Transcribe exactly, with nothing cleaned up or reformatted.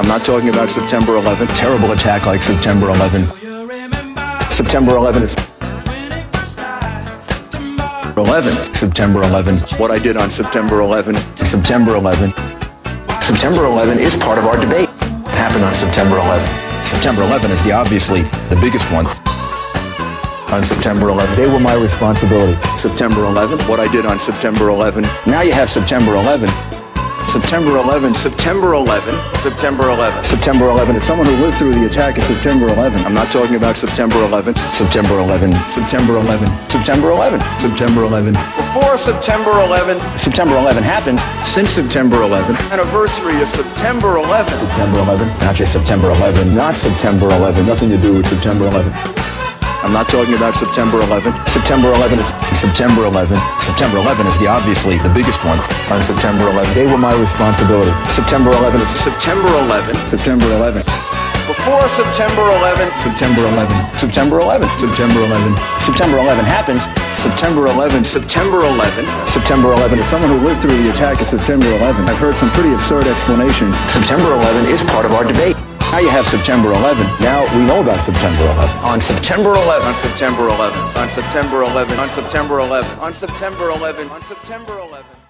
I'm not talking about September eleventh. Terrible attack like September eleventh. September eleventh. eleventh. September eleventh. What I did on September eleventh. September eleventh. September eleventh is part of our debate. It happened on September eleventh. September eleventh is the obviously the biggest one. On September eleventh, they were my responsibility. September eleventh, what I did on September eleventh. Now you have September eleventh. September eleventh, September eleventh, September eleventh. September eleventh is someone who lived through the attack of September eleventh. I'm not talking about September eleventh. September eleventh, September eleventh, September eleventh, September eleventh. Before September eleventh, September eleventh happened. Since September eleventh, anniversary of September eleventh. September eleventh, not just September eleventh, not September eleventh, nothing to do with September eleventh. I'm not talking about September eleventh. September eleventh is September eleventh. September eleventh is the obviously the biggest one. On September eleventh, they were my responsibility. September eleventh is September eleventh. September eleventh. Before September eleventh. September eleventh. September eleventh. September eleventh. September eleventh happens. September eleventh. September eleventh. September eleventh is someone who lived through the attack of September eleventh. I've heard some pretty absurd explanations. September eleventh is part of our debate. Now you have September eleventh. Now we know about September eleventh. On September eleventh. On September eleventh. On September eleventh. On September eleventh. On September eleventh. On September eleventh.